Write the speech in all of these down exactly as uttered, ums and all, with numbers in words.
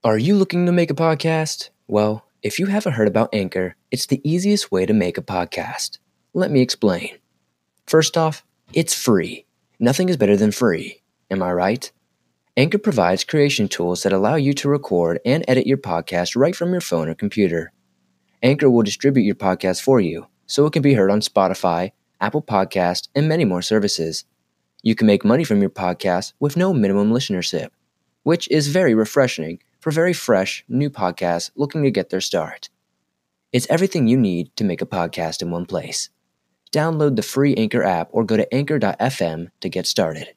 Are you looking to make a podcast? Well, if you haven't heard about Anchor, it's the easiest way to make a podcast. Let me explain. First off, it's free. Nothing is better than free. Am I right? Anchor provides creation tools that allow you to record and edit your podcast right from your phone or computer. Anchor will distribute your podcast for you, so it can be heard on Spotify, Apple Podcast, and many more services. You can make money from your podcast with no minimum listenership, which is very refreshing for very fresh, new podcasts looking to get their start. It's everything you need to make a podcast in one place. Download the free Anchor app or go to anchor dot f m to get started.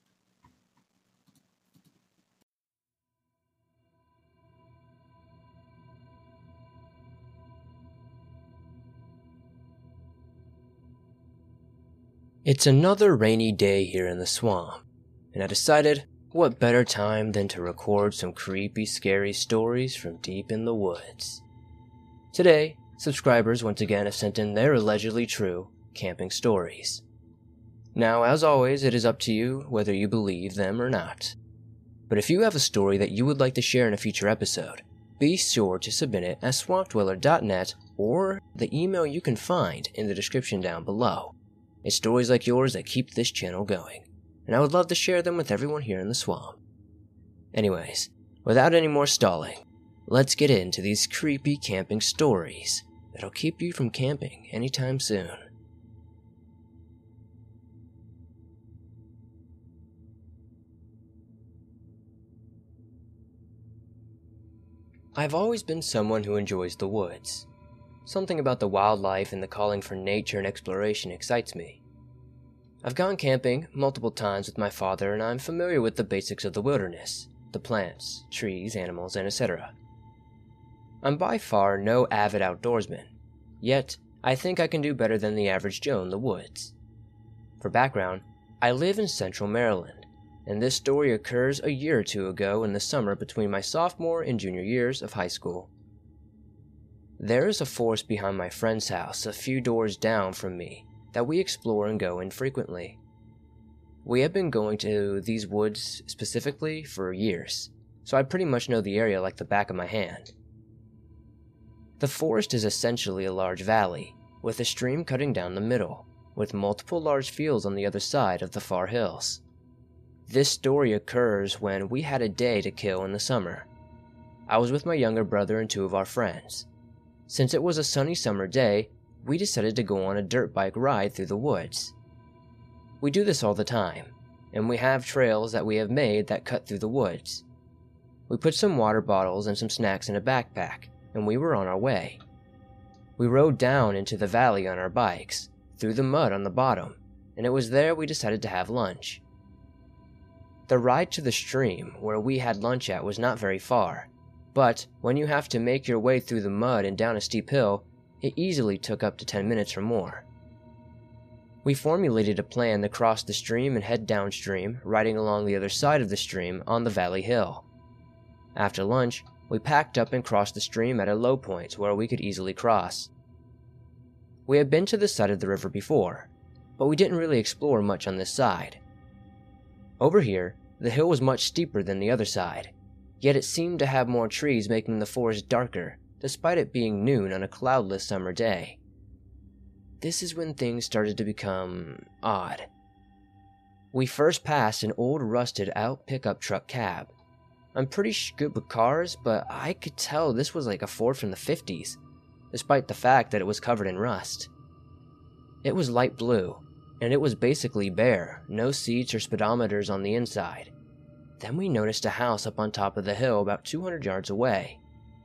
It's another rainy day here in the swamp, and I decided, what better time than to record some creepy, scary stories from deep in the woods. Today, subscribers once again have sent in their allegedly true camping stories. Now, as always, it is up to you whether you believe them or not. But if you have a story that you would like to share in a future episode, be sure to submit it at swamp dweller dot net or the email you can find in the description down below. It's stories like yours that keep this channel going, and I would love to share them with everyone here in the swamp. Anyways, without any more stalling, let's get into these creepy camping stories that'll keep you from camping anytime soon. I've always been someone who enjoys the woods. Something about the wildlife and the calling for nature and exploration excites me. I've gone camping multiple times with my father, and I'm familiar with the basics of the wilderness, the plants, trees, animals, and et cetera. I'm by far no avid outdoorsman, yet I think I can do better than the average Joe in the woods. For background, I live in central Maryland, and this story occurs a year or two ago in the summer between my sophomore and junior years of high school. There is a forest behind my friend's house a few doors down from me that we explore and go in frequently. We have been going to these woods specifically for years, so I pretty much know the area like the back of my hand. The forest is essentially a large valley, with a stream cutting down the middle, with multiple large fields on the other side of the far hills. This story occurs when we had a day to kill in the summer. I was with my younger brother and two of our friends. Since it was a sunny summer day, we decided to go on a dirt bike ride through the woods. We do this all the time, and we have trails that we have made that cut through the woods. We put some water bottles and some snacks in a backpack, and we were on our way. We rode down into the valley on our bikes, through the mud on the bottom, and it was there we decided to have lunch. The ride to the stream where we had lunch at was not very far, but when you have to make your way through the mud and down a steep hill, it easily took up to ten minutes or more. We formulated a plan to cross the stream and head downstream, riding along the other side of the stream on the valley hill. After lunch, we packed up and crossed the stream at a low point where we could easily cross. We had been to this side of the river before, but we didn't really explore much on this side. Over here, the hill was much steeper than the other side, yet it seemed to have more trees, making the forest darker, despite it being noon on a cloudless summer day. This is when things started to become odd. We first passed an old rusted out pickup truck cab. I'm pretty good with cars, but I could tell this was like a Ford from the fifties, despite the fact that it was covered in rust. It was light blue, and it was basically bare, no seats or speedometers on the inside. Then we noticed a house up on top of the hill about two hundred yards away.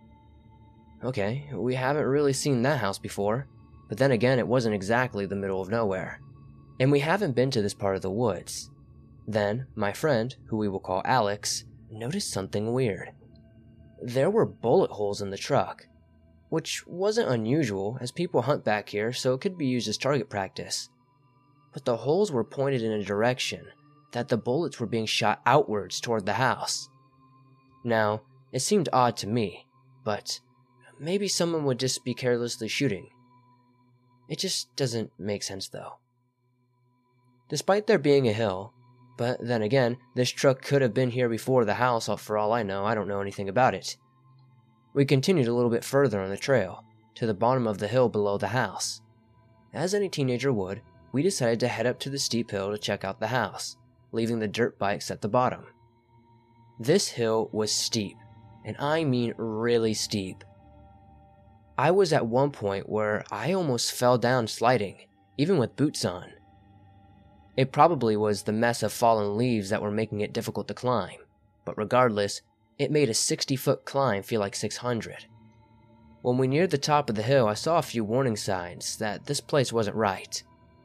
Okay, we haven't really seen that house before, but then again it wasn't exactly the middle of nowhere, and we haven't been to this part of the woods. Then, my friend, who we will call Alex, noticed something weird. There were bullet holes in the truck, which wasn't unusual as people hunt back here, so it could be used as target practice. But the holes were pointed in a direction that the bullets were being shot outwards toward the house. Now, it seemed odd to me, but maybe someone would just be carelessly shooting. It just doesn't make sense though. Despite there being a hill, But then again, this truck could have been here before the house, for all I know. I don't know anything about it. We continued a little bit further on the trail, to the bottom of the hill below the house. As any teenager would, we decided to head up to the steep hill to check out the house, leaving the dirt bikes at the bottom. This hill was steep, and I mean really steep. I was at one point where I almost fell down sliding, even with boots on. It probably was the mess of fallen leaves that were making it difficult to climb, but regardless, it made a sixty-foot climb feel like six hundred. When we neared the top of the hill, I saw a few warning signs that this place wasn't right.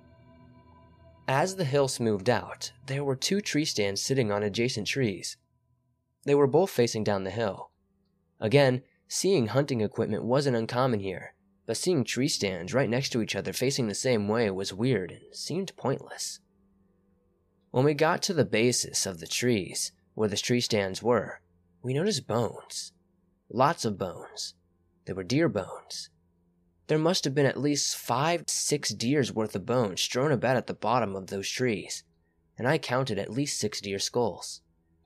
As the hill smoothed out, there were two tree stands sitting on adjacent trees. They were both facing down the hill. Again, seeing hunting equipment wasn't uncommon here, but seeing tree stands right next to each other facing the same way was weird and seemed pointless. When we got to the basis of the trees, where the tree stands were, we noticed bones. Lots of bones. They were deer bones. There must have been at least five, six deer's worth of bones strewn about at the bottom of those trees, and I counted at least six deer skulls.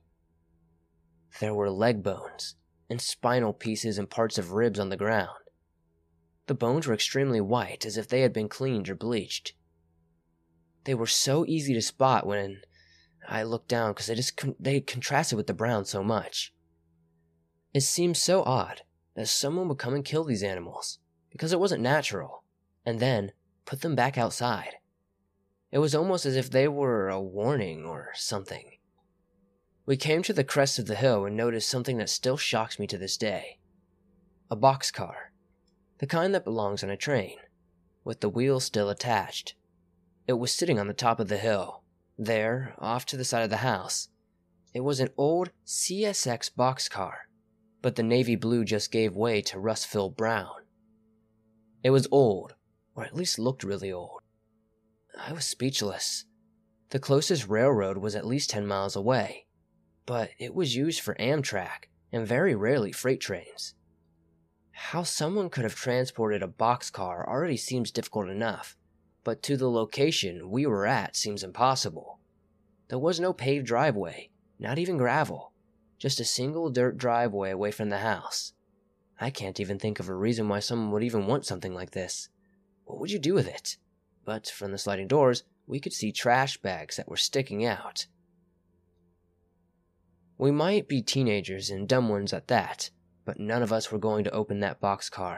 There were leg bones, and spinal pieces and parts of ribs on the ground. The bones were extremely white, as if they had been cleaned or bleached. They were so easy to spot when I looked down because they just con- they contrasted with the brown so much. It seemed so odd that someone would come and kill these animals, because it wasn't natural, and then put them back outside. It was almost as if they were a warning or something. We came to the crest of the hill and noticed something that still shocks me to this day. A boxcar, the kind that belongs on a train, with the wheels still attached. It was sitting on the top of the hill, there, off to the side of the house. It was an old C S X boxcar, but the navy blue just gave way to rust-filled brown. It was old, or at least looked really old. I was speechless. The closest railroad was at least ten miles away, but it was used for Amtrak and very rarely freight trains. How someone could have transported a boxcar already seems difficult enough, but to the location we were at seems impossible. There was no paved driveway, not even gravel, just a single dirt driveway away from the house. I can't even think of a reason why someone would even want something like this. What would you do with it? But from the sliding doors, we could see trash bags that were sticking out. We might be teenagers and dumb ones at that, but none of us were going to open that boxcar.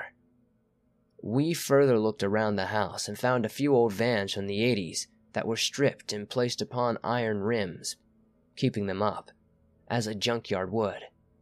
We further looked around the house and found a few old vans from the eighties that were stripped and placed upon iron rims, keeping them up, as a junkyard would.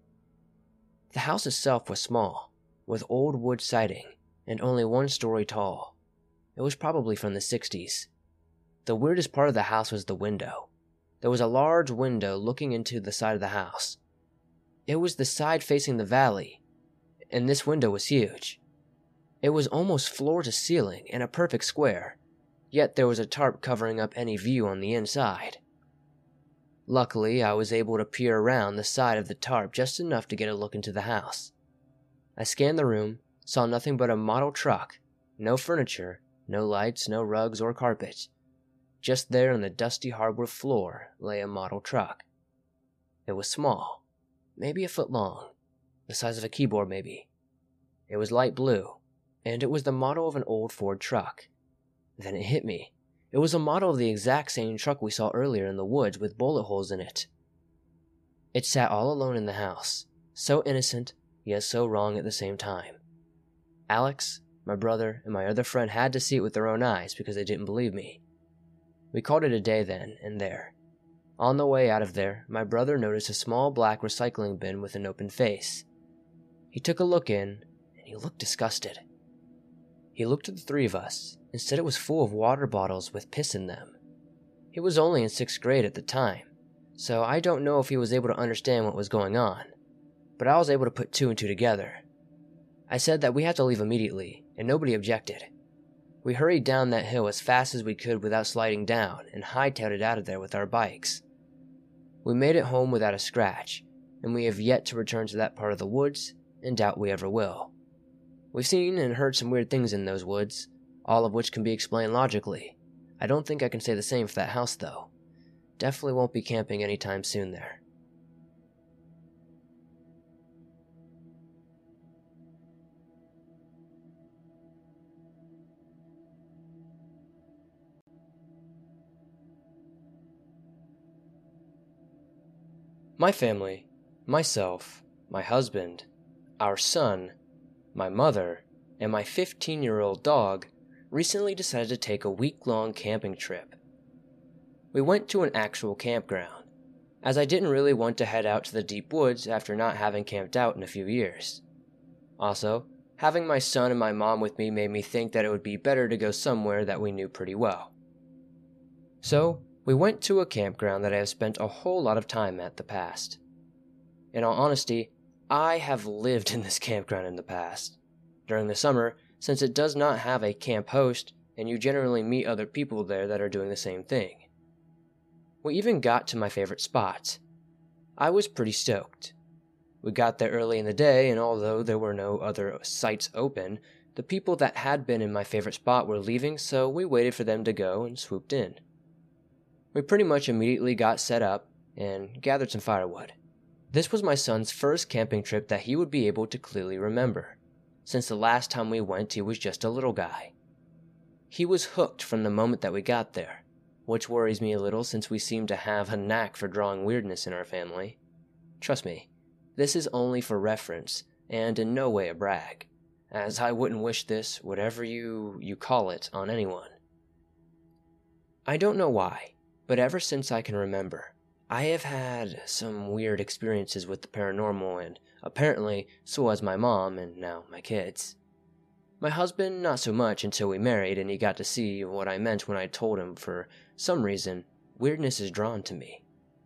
The house itself was small, with old wood siding, and only one story tall. It was probably from the sixties. The weirdest part of the house was the window. There was a large window looking into the side of the house. It was the side facing the valley, and this window was huge. It was almost floor to ceiling and a perfect square, yet there was a tarp covering up any view on the inside. Luckily, I was able to peer around the side of the tarp just enough to get a look into the house. I scanned the room, saw nothing but a model truck, no furniture, no lights, no rugs or carpet. Just there on the dusty hardwood floor lay a model truck. It was small, maybe a foot long, the size of a keyboard maybe. It was light blue, and it was the model of an old Ford truck. Then it hit me. It was a model of the exact same truck we saw earlier in the woods with bullet holes in it. It sat all alone in the house, so innocent, yet so wrong at the same time. Alex, my brother, and my other friend had to see it with their own eyes because they didn't believe me. We called it a day then and there. On the way out of there, my brother noticed a small black recycling bin with an open face. He took a look in, and he looked disgusted. He looked at the three of us and said it was full of water bottles with piss in them. He was only in sixth grade at the time, so I don't know if he was able to understand what was going on, but I was able to put two and two together. I said that we had to leave immediately, and nobody objected. We hurried down that hill as fast as we could without sliding down and hightailed it out of there with our bikes. We made it home without a scratch, and we have yet to return to that part of the woods and doubt we ever will. We've seen and heard some weird things in those woods, all of which can be explained logically. I don't think I can say the same for that house though. definitely won't be camping anytime soon there. My family, myself, my husband, our son, my mother, and my fifteen-year-old dog recently decided to take a week-long camping trip. We went to an actual campground, as I didn't really want to head out to the deep woods after not having camped out in a few years. Also, having my son and my mom with me made me think that it would be better to go somewhere that we knew pretty well. So, we went to a campground that I have spent a whole lot of time at the past. In all honesty, I have lived in this campground in the past. During the summer, since it does not have a camp host, and you generally meet other people there that are doing the same thing. We even got to my favorite spot. I was pretty stoked. We got there early in the day, and although there were no other sites open, the people that had been in my favorite spot were leaving, so we waited for them to go and swooped in. We pretty much immediately got set up and gathered some firewood. This was my son's first camping trip that he would be able to clearly remember, since the last time we went he was just a little guy. He was hooked from the moment that we got there, which worries me a little since we seem to have a knack for drawing weirdness in our family. Trust me, this is only for reference, and in no way a brag, as I wouldn't wish this, whatever you, you call it, on anyone. I don't know why, but ever since I can remember, I have had some weird experiences with the paranormal, and apparently so has my mom and now my kids. My husband, not so much until we married and he got to see what I meant when I told him for some reason weirdness is drawn to me.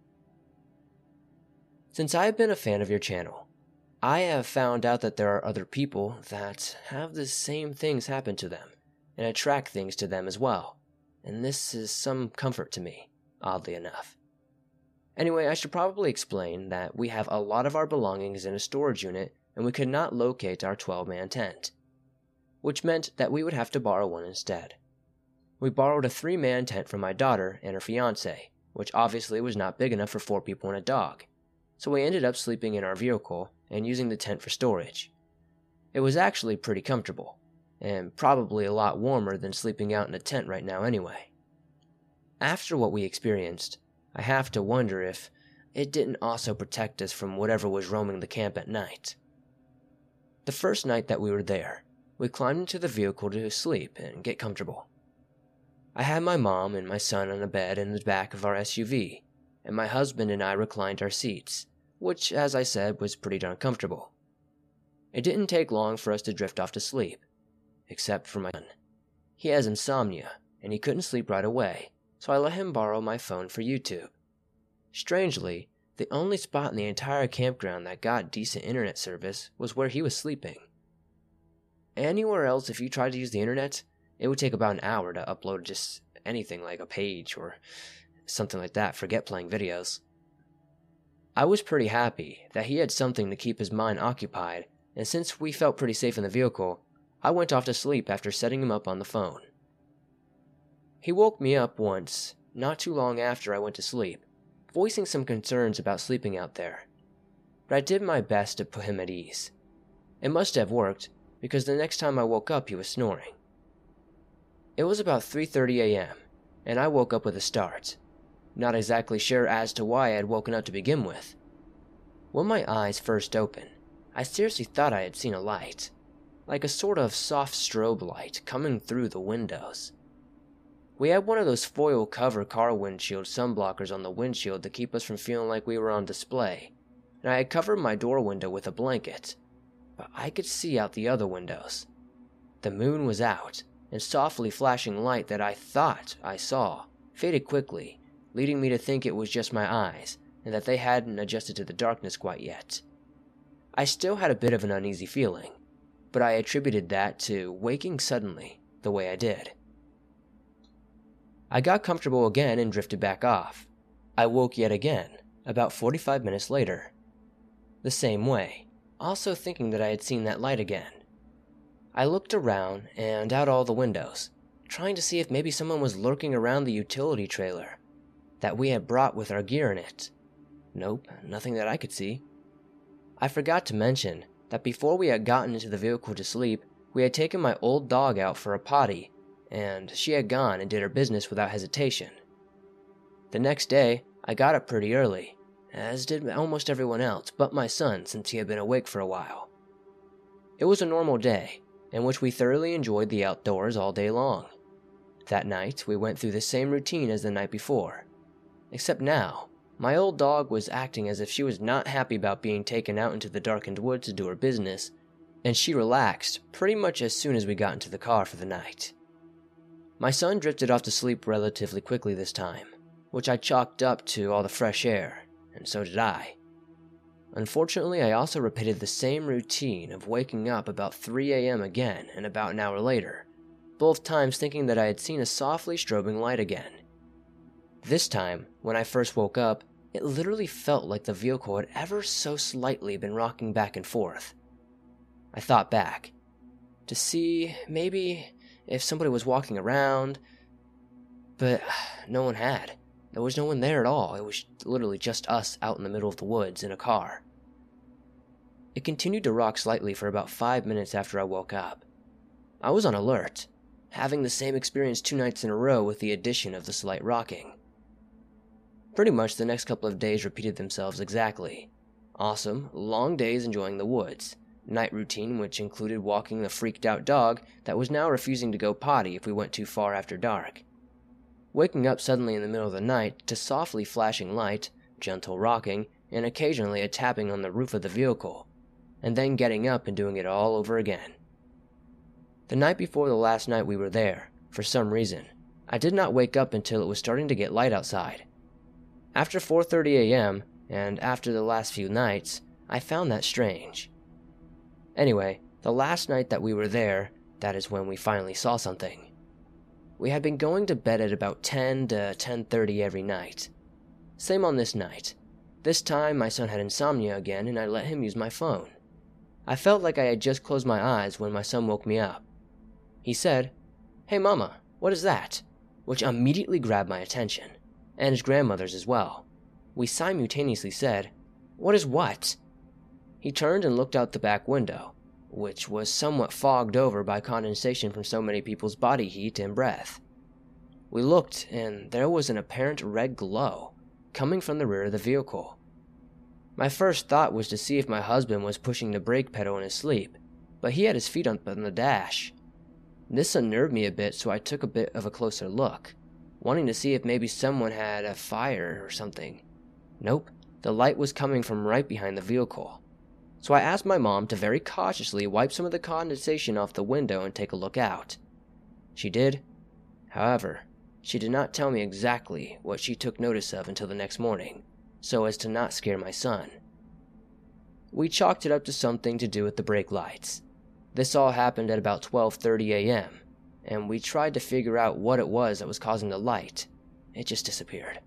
Since I have been a fan of your channel, I have found out that there are other people that have the same things happen to them and attract things to them as well, and this is some comfort to me, oddly enough. Anyway, I should probably explain that we have a lot of our belongings in a storage unit and we could not locate our twelve-man tent, which meant that we would have to borrow one instead. We borrowed a three-man tent from my daughter and her fiancé, which obviously was not big enough for four people and a dog, so we ended up sleeping in our vehicle and using the tent for storage. It was actually pretty comfortable, and probably a lot warmer than sleeping out in a tent right now anyway. After what we experienced, I have to wonder if it didn't also protect us from whatever was roaming the camp at night. The first night that we were there, we climbed into the vehicle to sleep and get comfortable. I had my mom and my son on a bed in the back of our S U V, and my husband and I reclined our seats, which, as I said, was pretty darn comfortable. It didn't take long for us to drift off to sleep, except for my son. He has insomnia, and he couldn't sleep right away, so I let him borrow my phone for YouTube. Strangely, the only spot in the entire campground that got decent internet service was where he was sleeping. Anywhere else, if you tried to use the internet, it would take about an hour to upload just anything like a page or something like that, forget playing videos. I was pretty happy that he had something to keep his mind occupied, and since we felt pretty safe in the vehicle, I went off to sleep after setting him up on the phone. He woke me up once, not too long after I went to sleep, voicing some concerns about sleeping out there, but I did my best to put him at ease. It must have worked, because the next time I woke up he was snoring. It was about three thirty a.m., and I woke up with a start, not exactly sure as to why I had woken up to begin with. When my eyes first opened, I seriously thought I had seen a light, like a sort of soft strobe light coming through the windows. We had one of those foil cover car windshield sunblockers on the windshield to keep us from feeling like we were on display, and I had covered my door window with a blanket, but I could see out the other windows. The moon was out, and softly flashing light that I thought I saw faded quickly, leading me to think it was just my eyes, and that they hadn't adjusted to the darkness quite yet. I still had a bit of an uneasy feeling, but I attributed that to waking suddenly the way I did. I got comfortable again and drifted back off. I woke yet again, about forty-five minutes later. The same way, also thinking that I had seen that light again. I looked around and out all the windows, trying to see if maybe someone was lurking around the utility trailer. that we had brought with our gear in it. Nope, nothing that I could see. I forgot to mention that before we had gotten into the vehicle to sleep, we had taken my old dog out for a potty, and she had gone and did her business without hesitation. The next day, I got up pretty early, as did almost everyone else but my son since he had been awake for a while. It was a normal day, in which we thoroughly enjoyed the outdoors all day long. That night, we went through the same routine as the night before, except now, my old dog was acting as if she was not happy about being taken out into the darkened woods to do her business, and she relaxed pretty much as soon as we got into the car for the night. My son drifted off to sleep relatively quickly this time, which I chalked up to all the fresh air, and so did I. Unfortunately, I also repeated the same routine of waking up about three a m again and about an hour later, both times thinking that I had seen a softly strobing light again. This time, when I first woke up, it literally felt like the vehicle had ever so slightly been rocking back and forth. I thought back, to see maybe if somebody was walking around, but no one had. There was no one there at all. It was literally just us out in the middle of the woods in a car. It continued to rock slightly for about five minutes after I woke up. I was on alert, having the same experience two nights in a row with the addition of the slight rocking. Pretty much the next couple of days repeated themselves exactly. Awesome, long days enjoying the woods. Night routine which included walking the freaked out dog that was now refusing to go potty if we went too far after dark. Waking up suddenly in the middle of the night to softly flashing light, gentle rocking, and occasionally a tapping on the roof of the vehicle, and then getting up and doing it all over again. The night before the last night we were there, for some reason, I did not wake up until it was starting to get light outside. After four thirty a m, and after the last few nights, I found that strange. Anyway, the last night that we were there, that is when we finally saw something. We had been going to bed at about ten to ten thirty every night. Same on this night. This time my son had insomnia again and I let him use my phone. I felt like I had just closed my eyes when my son woke me up. He said, "Hey mama, what is that?" which immediately grabbed my attention, and his grandmother's as well. We simultaneously said, "What is what?" He turned and looked out the back window, which was somewhat fogged over by condensation from so many people's body heat and breath. We looked, and there was an apparent red glow coming from the rear of the vehicle. My first thought was to see if my husband was pushing the brake pedal in his sleep, but he had his feet up on the dash. This unnerved me a bit, so I took a bit of a closer look, wanting to see if maybe someone had a fire or something. Nope, the light was coming from right behind the vehicle. So I asked my mom to very cautiously wipe some of the condensation off the window and take a look out. She did. However, she did not tell me exactly what she took notice of until the next morning, so as to not scare my son. We chalked it up to something to do with the brake lights. This all happened at about twelve thirty a m, and we tried to figure out what it was that was causing the light. It just disappeared.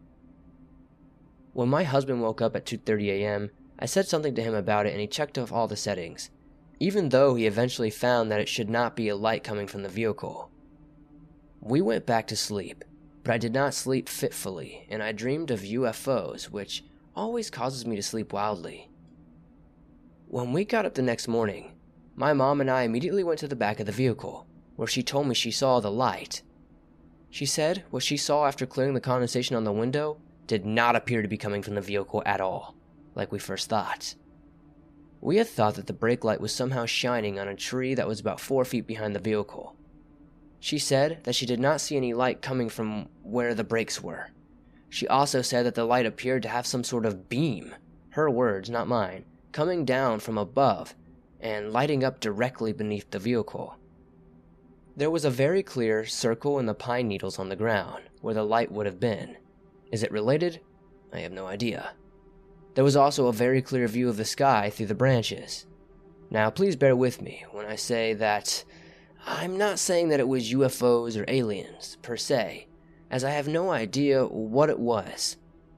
When my husband woke up at two thirty a m, I said something to him about it and he checked off all the settings, even though he eventually found that it should not be a light coming from the vehicle. We went back to sleep, but I did not sleep fitfully, and I dreamed of U F Os, which always causes me to sleep wildly. When we got up the next morning, my mom and I immediately went to the back of the vehicle, where she told me she saw the light. She said what she saw after clearing the condensation on the window did not appear to be coming from the vehicle at all, like we first thought. We had thought that the brake light was somehow shining on a tree that was about four feet behind the vehicle. She said that she did not see any light coming from where the brakes were. She also said that the light appeared to have some sort of beam, her words, not mine, coming down from above and lighting up directly beneath the vehicle. There was a very clear circle in the pine needles on the ground where the light would have been. Is it related? I have no idea. There was also a very clear view of the sky through the branches. Now, please bear with me when I say that I'm not saying that it was U F Os or aliens, per se, as I have no idea what it was,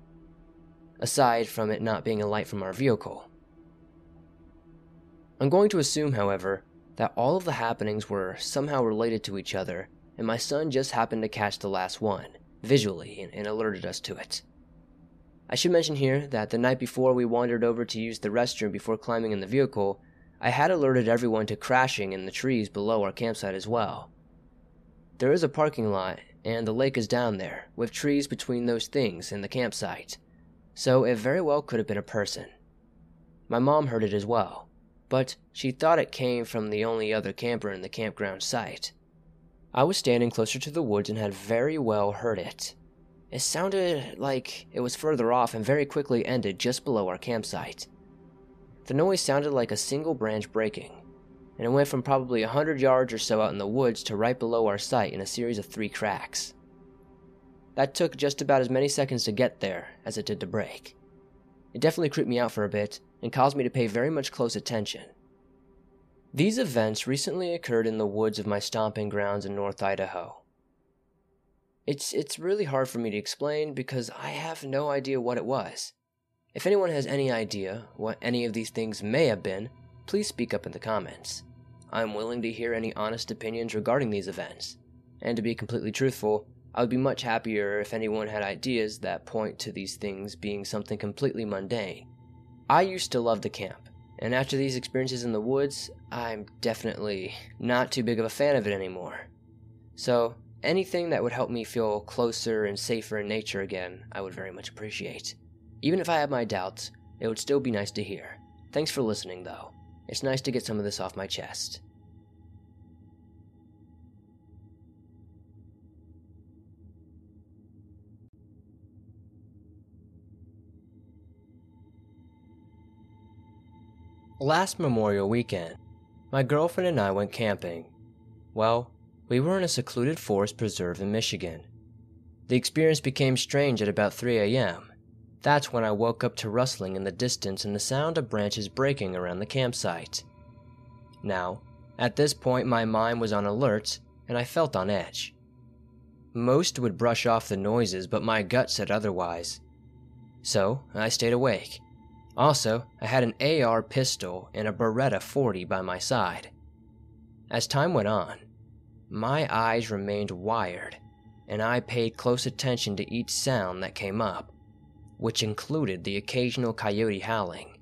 aside from it not being a light from our vehicle. I'm going to assume, however, that all of the happenings were somehow related to each other, and my son just happened to catch the last one, visually, and, and alerted us to it. I should mention here that the night before we wandered over to use the restroom before climbing in the vehicle, I had alerted everyone to crashing in the trees below our campsite as well. There is a parking lot, and the lake is down there, with trees between those things and the campsite, so it very well could have been a person. My mom heard it as well, but she thought it came from the only other camper in the campground site. I was standing closer to the woods and had very well heard it. It sounded like it was further off and very quickly ended just below our campsite. The noise sounded like a single branch breaking, and it went from probably a hundred yards or so out in the woods to right below our site in a series of three cracks. That took just about as many seconds to get there as it did to break. It definitely creeped me out for a bit and caused me to pay very much close attention. These events recently occurred in the woods of my stomping grounds in North Idaho. It's, it's really hard for me to explain because I have no idea what it was. If anyone has any idea what any of these things may have been, please speak up in the comments. I'm willing to hear any honest opinions regarding these events, and to be completely truthful, I would be much happier if anyone had ideas that point to these things being something completely mundane. I used to love to camp, and after these experiences in the woods, I'm definitely not too big of a fan of it anymore. So, anything that would help me feel closer and safer in nature again, I would very much appreciate. Even if I have my doubts, it would still be nice to hear. Thanks for listening, though. It's nice to get some of this off my chest. Last Memorial Weekend, my girlfriend and I went camping. Well, we were in a secluded forest preserve in Michigan. The experience became strange at about three a.m. That's when I woke up to rustling in the distance and the sound of branches breaking around the campsite. Now, at this point my mind was on alert and I felt on edge. Most would brush off the noises, but my gut said otherwise. So, I stayed awake. Also, I had an A R pistol and a Beretta forty by my side. As time went on, my eyes remained wired, and I paid close attention to each sound that came up, which included the occasional coyote howling.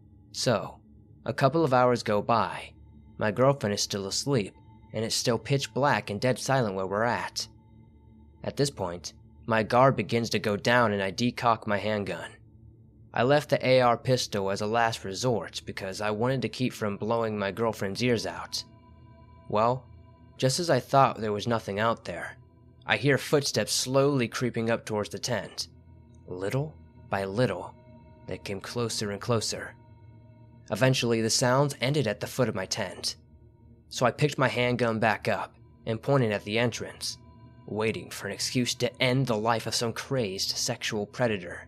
So, a couple of hours go by, my girlfriend is still asleep, and it's still pitch black and dead silent where we're at. At this point, my guard begins to go down and I decock my handgun. I left the A R pistol as a last resort because I wanted to keep from blowing my girlfriend's ears out. Well, just as I thought there was nothing out there, I hear footsteps slowly creeping up towards the tent. Little by little, they came closer and closer. Eventually, the sounds ended at the foot of my tent. So I picked my handgun back up and pointed at the entrance, waiting for an excuse to end the life of some crazed sexual predator.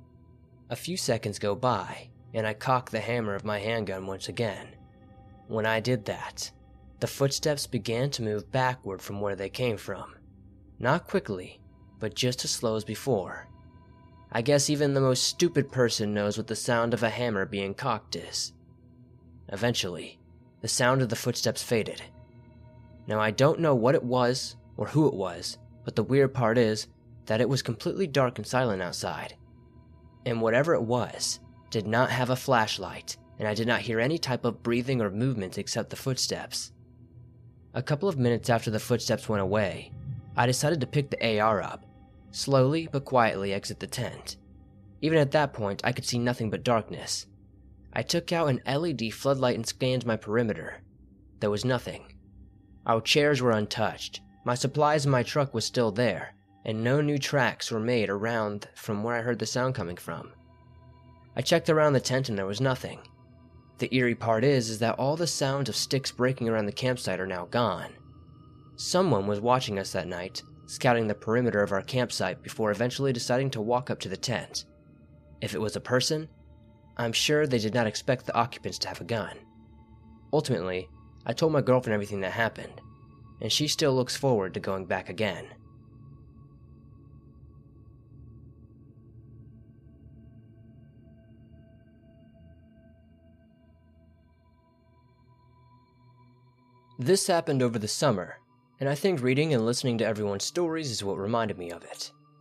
A few seconds go by, and I cock the hammer of my handgun once again. When I did that, the footsteps began to move backward from where they came from. Not quickly, but just as slow as before. I guess even the most stupid person knows what the sound of a hammer being cocked is. Eventually, the sound of the footsteps faded. Now I don't know what it was or who it was, but the weird part is that it was completely dark and silent outside. And whatever it was, did not have a flashlight, and I did not hear any type of breathing or movement except the footsteps. A couple of minutes after the footsteps went away, I decided to pick the A R up, slowly but quietly exit the tent. Even at that point, I could see nothing but darkness. I took out an L E D floodlight and scanned my perimeter. There was nothing. Our chairs were untouched, my supplies in my truck was still there, and no new tracks were made around from where I heard the sound coming from. I checked around the tent and there was nothing. The eerie part is, is that all the sounds of sticks breaking around the campsite are now gone. Someone was watching us that night, scouting the perimeter of our campsite before eventually deciding to walk up to the tent. If it was a person, I'm sure they did not expect the occupants to have a gun. Ultimately, I told my girlfriend everything that happened, and she still looks forward to going back again. This happened over the summer, and I think reading and listening to everyone's stories is what reminded me of it.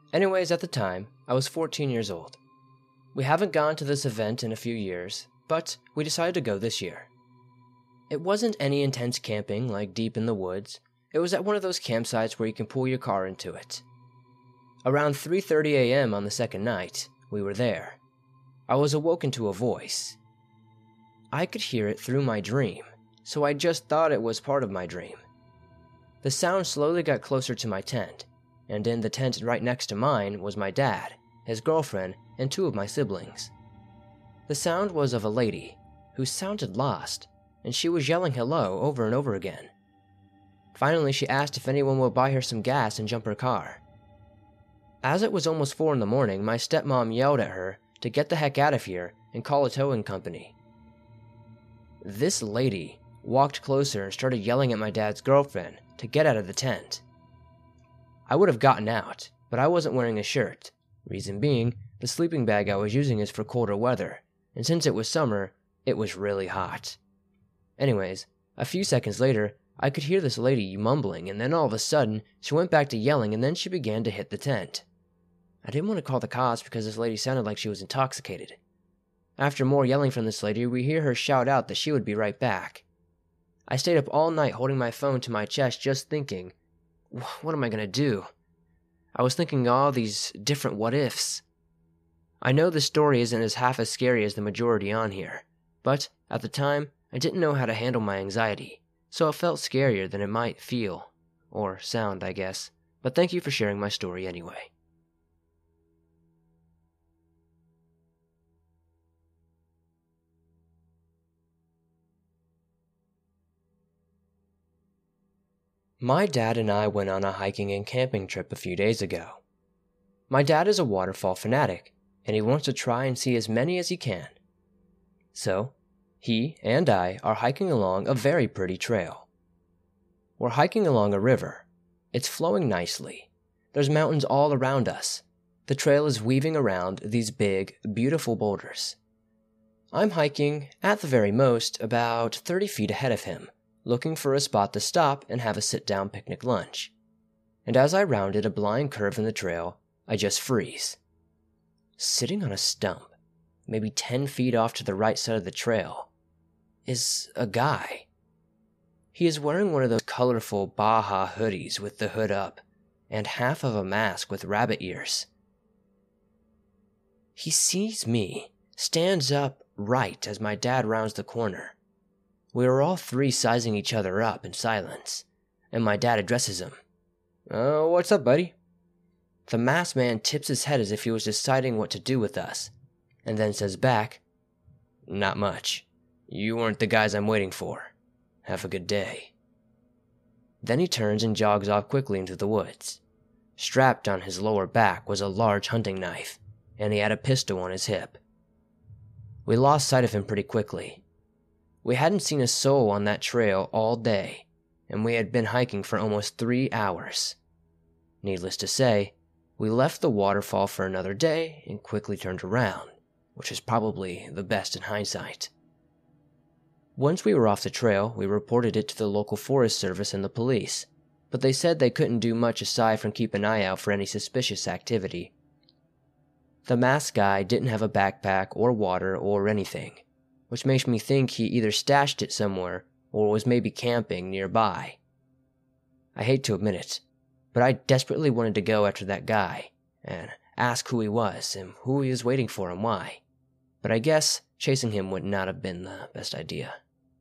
Anyways, at the time, I was fourteen years old. We haven't gone to this event in a few years, but we decided to go this year. It wasn't any intense camping like deep in the woods. It was at one of those campsites where you can pull your car into it. Around three thirty a.m. on the second night, we were there. I was awoken to a voice. I could hear it through my dream, so I just thought it was part of my dream. The sound slowly got closer to my tent, and in the tent right next to mine was my dad, his girlfriend, and two of my siblings. The sound was of a lady who sounded lost, and she was yelling hello over and over again. Finally, she asked if anyone would buy her some gas and jump her car. As it was almost four in the morning, my stepmom yelled at her to get the heck out of here and call a towing company. This lady walked closer and started yelling at my dad's girlfriend to get out of the tent. I would have gotten out, but I wasn't wearing a shirt. Reason being, the sleeping bag I was using is for colder weather, and since it was summer, it was really hot. Anyways, a few seconds later, I could hear this lady mumbling, and then all of a sudden, she went back to yelling, and then she began to hit the tent. I didn't want to call the cops because this lady sounded like she was intoxicated. After more yelling from this lady, we hear her shout out that she would be right back. I stayed up all night holding my phone to my chest just thinking, what am I going to do? I was thinking all these different what-ifs. I know this story isn't as half as scary as the majority on here, but at the time, I didn't know how to handle my anxiety, so it felt scarier than it might feel, or sound, I guess, but thank you for sharing my story anyway. My dad and I went on a hiking and camping trip a few days ago. My dad is a waterfall fanatic, and he wants to try and see as many as he can. So, he and I are hiking along a very pretty trail. We're hiking along a river. It's flowing nicely. There's mountains all around us. The trail is weaving around these big, beautiful boulders. I'm hiking, at the very most, about thirty feet ahead of him, looking for a spot to stop and have a sit-down picnic lunch. And as I rounded a blind curve in the trail, I just freeze. Sitting on a stump, maybe ten feet off to the right side of the trail, is a guy. He is wearing one of those colorful Baja hoodies with the hood up, and half of a mask with rabbit ears. He sees me, stands up right as my dad rounds the corner. We are all three sizing each other up in silence, and my dad addresses him. "Oh, uh, what's up, buddy?" The masked man tips his head as if he was deciding what to do with us, and then says back, "Not much. You weren't the guys I'm waiting for. Have a good day." Then he turns and jogs off quickly into the woods. Strapped on his lower back was a large hunting knife, and he had a pistol on his hip. We lost sight of him pretty quickly. We hadn't seen a soul on that trail all day, and we had been hiking for almost three hours. Needless to say, we left the waterfall for another day and quickly turned around, which was probably the best in hindsight. Once we were off the trail, we reported it to the local Forest Service and the police, but they said they couldn't do much aside from keep an eye out for any suspicious activity. The masked guy didn't have a backpack or water or anything, which makes me think he either stashed it somewhere or was maybe camping nearby. I hate to admit it, but I desperately wanted to go after that guy and ask who he was and who he was waiting for and why, but I guess chasing him would not have been the best idea.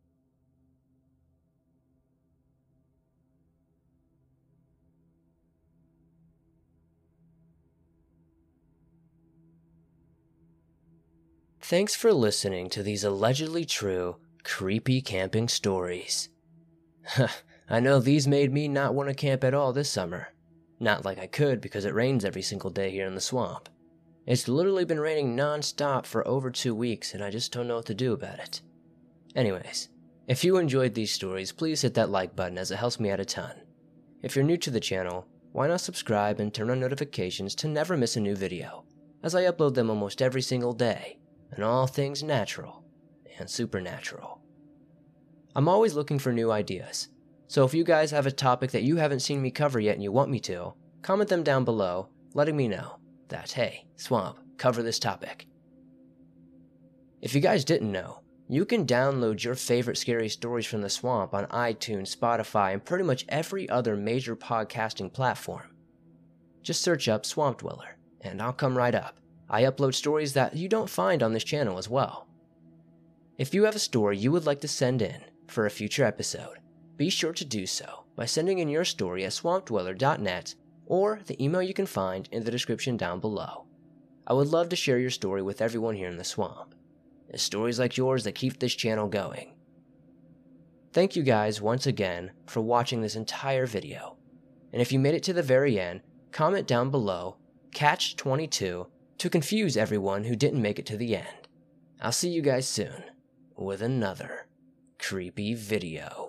Thanks for listening to these allegedly true, creepy camping stories. I know these made me not want to camp at all this summer. Not like I could because it rains every single day here in the swamp. It's literally been raining non-stop for over two weeks and I just don't know what to do about it. Anyways, if you enjoyed these stories, please hit that like button as it helps me out a ton. If you're new to the channel, why not subscribe and turn on notifications to never miss a new video, as I upload them almost every single day. And all things natural and supernatural. I'm always looking for new ideas, so if you guys have a topic that you haven't seen me cover yet and you want me to, comment them down below, letting me know that, hey, Swamp, cover this topic. If you guys didn't know, you can download your favorite scary stories from the Swamp on iTunes, Spotify, and pretty much every other major podcasting platform. Just search up Swamp Dweller, and I'll come right up. I upload stories that you don't find on this channel as well. If you have a story you would like to send in for a future episode, be sure to do so by sending in your story at swamp dweller dot net or the email you can find in the description down below. I would love to share your story with everyone here in the Swamp. It's stories like yours that keep this channel going. Thank you guys once again for watching this entire video. And if you made it to the very end, comment down below, catch twenty-two, to confuse everyone who didn't make it to the end. I'll see you guys soon with another creepy video.